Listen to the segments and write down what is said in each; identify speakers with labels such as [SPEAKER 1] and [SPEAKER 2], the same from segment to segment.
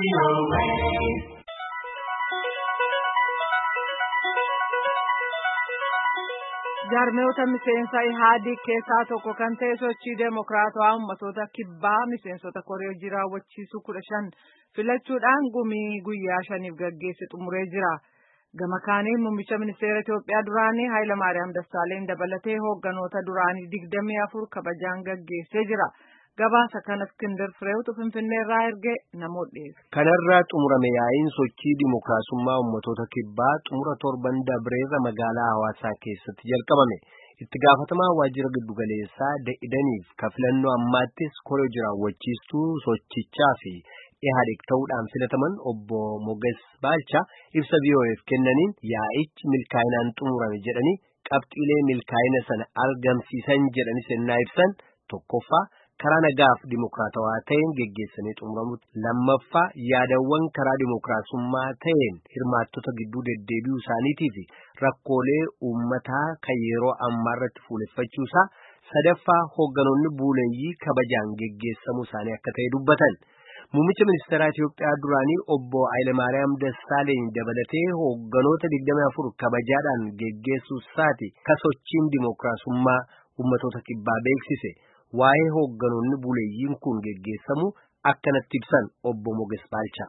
[SPEAKER 1] Jaarmeewota miseensa Ihaadiig keessaa tokko kan ta'e sochii Deemokiraatawaa Uummattoota Kibbaa miseensota koree hojii raawwachiisuu 15 filachuudhaan gumii guyyaa 5 gaggeesse xumuree jira. Gama kaaniin muummicha ministeera Itoophiyaa duraanii Hayilamaariyaam Dassaaleny dabalatee hoogganoota duraanii 24 kabajaan gaggeessee jira. Gabaasa kana Iskindar Fireewtu Finfinneerraa erge namoota dhiyeesse.
[SPEAKER 2] Kanarraa xumurame yaa'iin sochii dimookiraasummaa uummattoota kibbaa xumura torban dabreerra magaalaa Hawaasaa keessatti jalqabame. Itti gaafatamaa waajjira giddugaleessaa Da'idaniif filannoo ammaattis koree hojii raawwachiistuu sochichaa fi Ihaadiig ta'uudhaan filataman obbo Moges Baalchaa ibsa VOA'f kennaniin yaa'ichi milkaa'inaan xumurame jedhanii qabxiilee milkaa'ina sana argamsiisan jedhanii sennaa ibsan tokkoffaa karaa nagaaf dimookiraatawaa ta'een geggeessanii xumuramutti lammaffaa yaadawwan karaa dimookiraasummaa ta'een hirmaattota gidduu deddeebi'uu isaaniitii fi rakkoolee uummataa kan yeroo ammaa irratti fuuleffachuusaa sadaffaa hoogganoonni buuleeyyii kabajaan geggeessamuu isaanii akka ta'e dubbatan. Muummicha ministeeraa Itoophiyaa duraanii obbo Hayilamaariyaam Dassaaleny dabalatee hoogganoota 24 kabajaadhaan geggeessuu isaati ka sochiin dimookiraasummaa uummattoota kibbaa beeksise. Waa'ee hoogganoonni buleeyyiin kun geggeessamu akkanatti ibsan obbo Moges Baalchaa.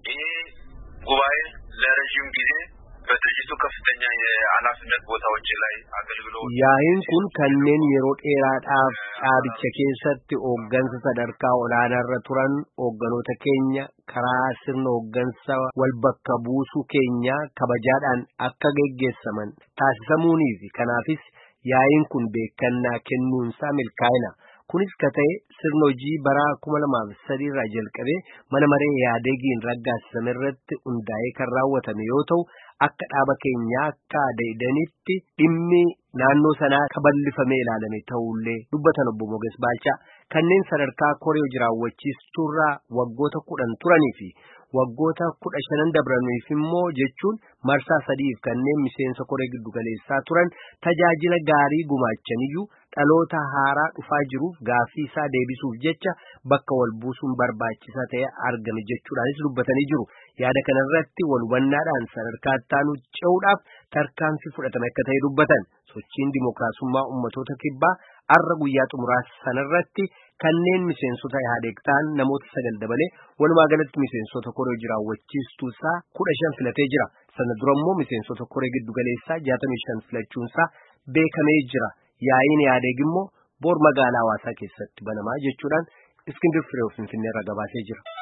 [SPEAKER 3] ጉባኤ ለረጅም ጊዜ በድርጅቱ ከፍተኛ የኃላፊነት ቦታዎች ላይ አገልግሎት
[SPEAKER 2] yaa'iin kun kanneen yeroo dheeraadhaaf dhaabicha keessatti hooggansa sadarkaa olaanaarra turan hoogganoota keenya karaa sirna hooggansa wal bakka buusuu keenya kabajaadhaan akka geggeessaman taasisamuunii fi kanaafis yaa'iin kun beekannaa kennuunsaa milkaa'ina. Kunis ka ta'e sirna hojii bara 2003 irraa jalqabee mana maree Ihaadegiin raggaasisame irratti hundaa'ee kan raawwatame yoo ta'u akka dhaaba keenyaa akka Da'idanitti dhimmi naannoo sanaa kaballifamee ilaalame ta'ullee dubbatan obbo Moges Baalchaa kanneen sadarkaa koree hojii raawwachiistuurraa waggoota 10 turanii fi waggoota 15 dabraniif immoo jechuun marsaa 3f kanneen miseensa koree giddugaleessaa turan tajaajila gaarii gumaachaniyyuu dhaloota haaraa dhufaa jiruuf gaaffii isaa deebisuuf jecha bakka wal buusuun barbaachisaa ta'e argame jechuudhaanis dubbatanii jiru. Yaada kanarratti wal hubannaadhaan sadarkaa ittaanu ce'uudhaaf tarkaanfii fudhatame akka ta'e dubbatan. Sochiin dimookiraasummaa uummattoota kibbaa har'a guyyaa xumuraa sanarratti kanneen miseensota Ihaadiig ta'an namoota 9 dabalee walumaa galatti miseensota koree hojii raawwachiistuu isaa 15 filatee jira. Sana dura immoo miseensota koree giddugaleessaa 65 filachuunsaa beekamee jira. Yaa'iin Ihaadiig immoo bor magaalaa Hawaasaa keessatti banamaa jechuudhaan Iskindar Fireew Finfinneerraa gabaasee jira.